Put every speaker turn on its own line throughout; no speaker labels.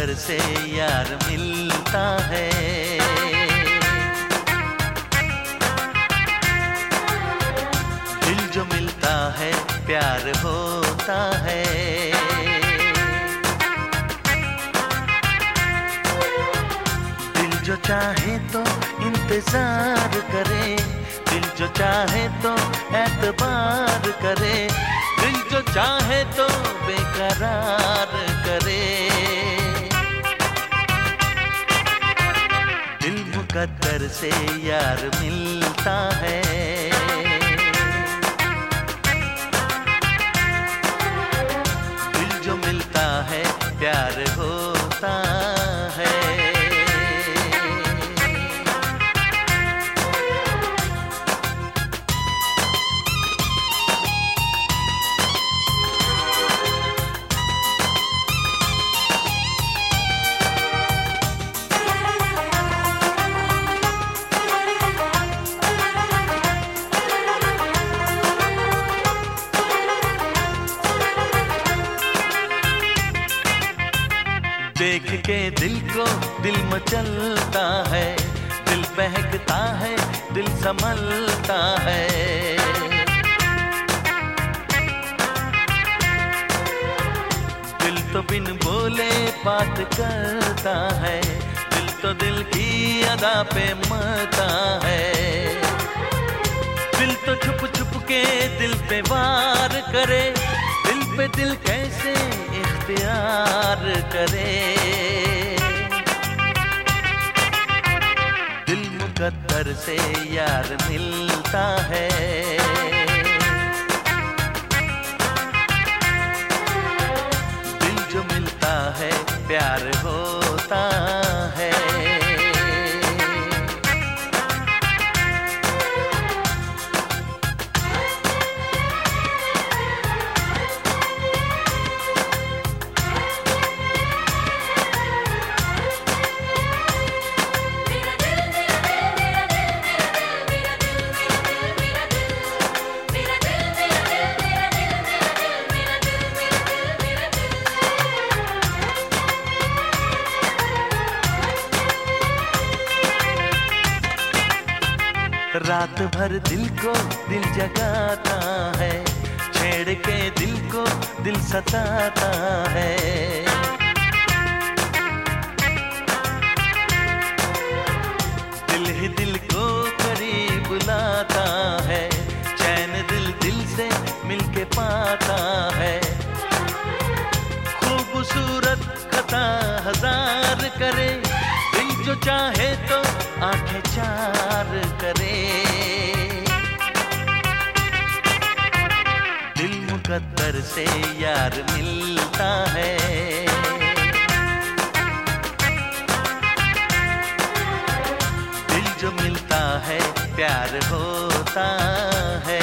मुकद्दर से यार मिलता है। दिल जो मिलता है प्यार होता है। दिल जो चाहे तो इंतजार करे, दिल जो चाहे तो एतबार करे, दिल जो चाहे तो बेकरार करे। दिल मुकद्दर से यार मिलता है। दिल जो मिलता है प्यार होता है। देख के दिल को दिल मचलता है, दिल बहकता है, दिल संभलता है। दिल तो बिन बोले बात करता है, दिल तो दिल की अदा पे मरता है। दिल तो छुप छुप के दिल पे वार करे, दिल पे दिल कैसे इख्तियार करे। दिल मुकद्दर से यार मिलता है। दिल जो मिलता है प्यार होता है। रात भर दिल को दिल जगाता है, छेड़ के दिल को दिल सताता है। दिल ही दिल को करीब लाता है, चैन दिल दिल से मिलके पाता है। खूबसूरत खता हजार करे, दिल जो चाहे तो आंखें चार करे। दिल मुकद्दर से यार मिलता है। दिल जो मिलता है प्यार होता है।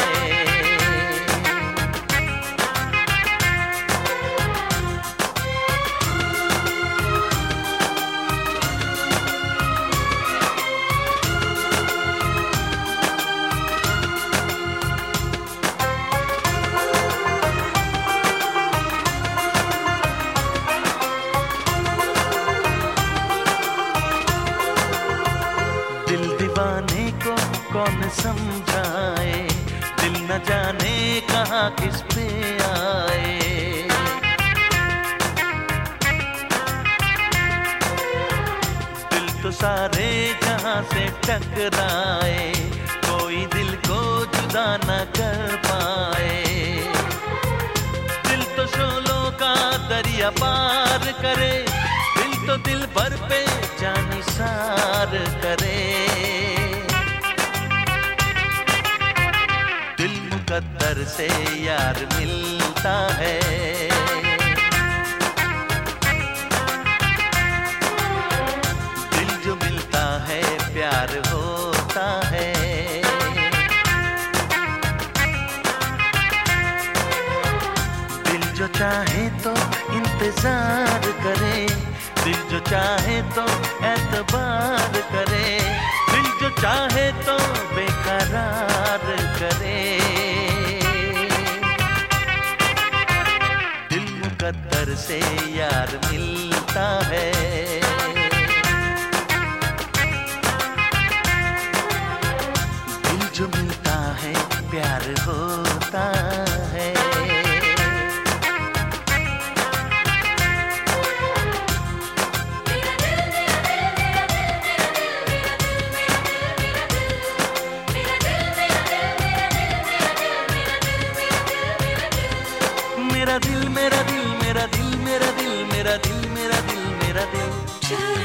कौन समझाए, दिल न जाने कहाँ किस पे आए। दिल तो सारे जहाँ से टकराए, कोई दिल को जुदा न कर पाए। दिल तो शोलों का दरिया पार करे, दिल तो दिल भर पे जानिसार करे। दिल मुकद्दर से यार मिलता है। दिल जो मिलता है प्यार होता है। दिल जो चाहे तो इंतजार करे, दिल जो चाहे तो एतबार करे, दिल जो चाहे तो बेकरार करे। मुकद्दर से यार मिलता है। दिल जो मिलता है प्यार होता है। मेरा दिल मेरा दिल मेरा दिल मेरा दिल मेरा दिल मेरा दिल मेरा दिल।